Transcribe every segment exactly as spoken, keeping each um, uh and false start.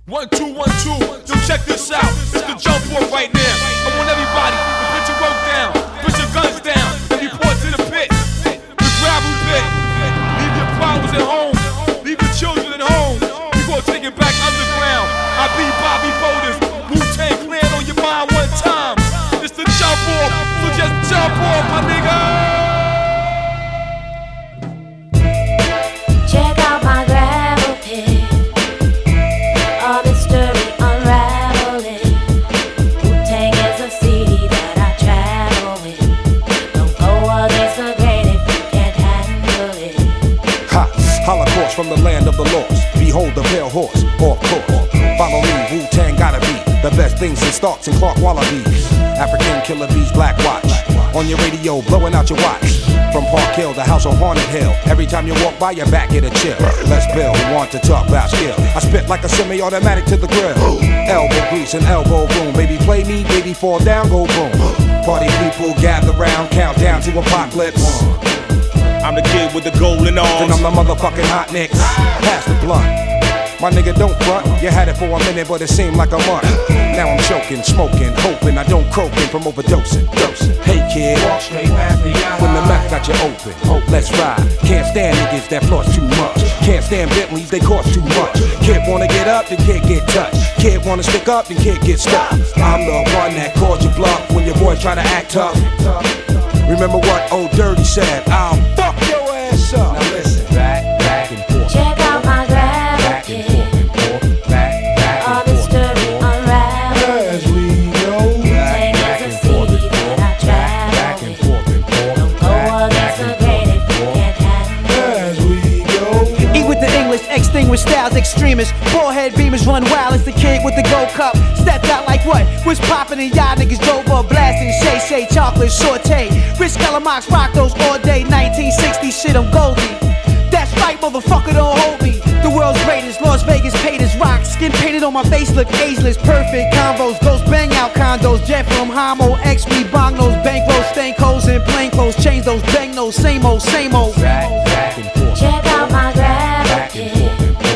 One, two, one, two. Yo, check this out. It's the jump off right now. I want everybody to put your rope down, put your guns down, and report to the pit. The gravel pit. Leave your problems at home. Leave your children at home. We gonna take it back underground. I be Bobby Boulders. Wu-Tang Clan on your mind one time. It's the jump off. So just jump off, my nigga. Check out my gravel pit. All mystery unraveling. Wu-Tang is a city that I travel with. Don't go against the grain if you can't handle it. Ha! Holocaust from the land of the lost. Behold the pale horse, off course. Follow me, Wu-Tang gotta be the best things since Starks and Clark Wallabies. African killer bees, Black Watch. On your radio, blowing out your watch. From Park Hill, the house on Haunted Hill. Every time you walk by, your back get a chill. Let's Bill, who want to talk about skill. I spit like a semi-automatic to the grill. Elbow grease and elbow boom. Baby play me, baby fall down, go boom. Party people gather round, count down to apocalypse. I'm the kid with the golden arms. Then I'm the motherfucking hot nicks. Pass the blunt. My nigga, don't front. You had it for a minute, but it seemed like a month. Now I'm choking, smoking, hoping I don't croaking from overdosing. Dosing. Hey kid, walk straight past the eye. When the mouth got you open, hope let's ride. Can't stand niggas that floss too much. Can't stand Bentleys, they cost too much. Kid wanna get up, then can't get touched. Kid wanna stick up, then can't get stuck. I'm the one that called you bluff when your boy try to act tough. Remember what old Dirty said? I'll fuck your ass up. Now listen, back, back and forth. Check out my gravel pit. All mystery unraveling. As we go, Wu-Tang is a city that I travel with. Don't go against the grain if you can't handle it. as we go. Eat with the English, extinguish styles, extremists. Forehead beamers run wild as the kid with the gold cup. Stepped out like what? Was popping and y'all niggas drove up blasting. Shay Shay, chocolate, saute. Rich Kellamox rock those all day. nineteen sixty shit, I'm Goldie. That's right, motherfucker, don't hold me. The world's greatest, Las Vegas paid as rock. Skin painted on my face, look ageless. Perfect combos, ghost bang out condos. Jet from Homo, X me, bongos. Bankrolls, stank holes, and plain clothes. Change those bang those, same old, same old. Back, back and forth. Check out my gravel pit.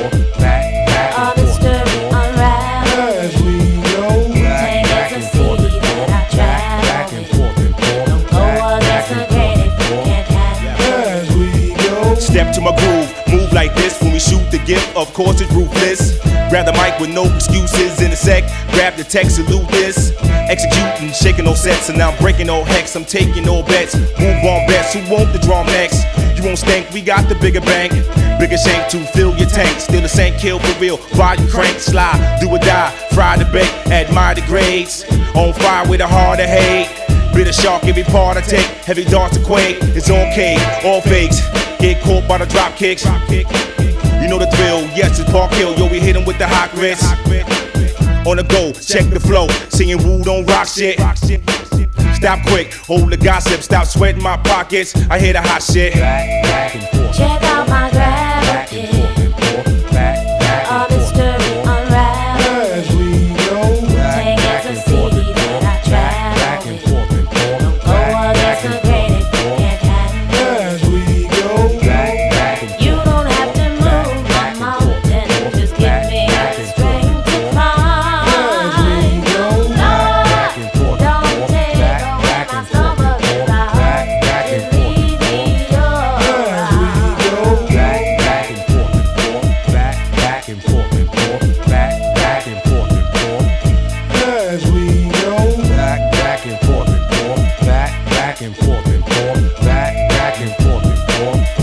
All mystery unraveling. As we go, Wu-Tang is a city that I travel with. Don't go against the grain if you can't handle it. as we go. Step to my groove, move like this when we shoot the gift. Of course it's ruthless. Grab the mic with no excuses in a sec. Grab the text, salute this. Executing, shaking no sets, and now I'm breaking no hex. I'm taking no bets. Move on bets. Who want the drum next? You won't stink. We got the bigger bank, bigger shank to fill your tank. Still the same kill for real. Volume crank, slide, do or die. Fry the bait, admire the grades. On fire with a heart of hate. Bitter shark, every part I take. Heavy darts to quake. It's on K, all fakes. Get caught by the drop kicks. You know the drill, yes, it's Park Hill. Yo, we hit him with the hot grits. On the go, check the flow. Singing Woo don't rock shit. Stop quick, hold the gossip. Stop sweating my pockets. I hear the hot shit. Check out my gravel pit. All mystery unraveling. As we go, Wu-Tang is a city that I travel with. Don't go against the grain if you can't handle it. as we go. You don't have to move my mountain. Just give me the strength to climb. Lord, don't take away my stomach and my heart. Just leave me alone. As we go, back, back and forth and forth, back, back and forth and forth, back, back and forth and forth.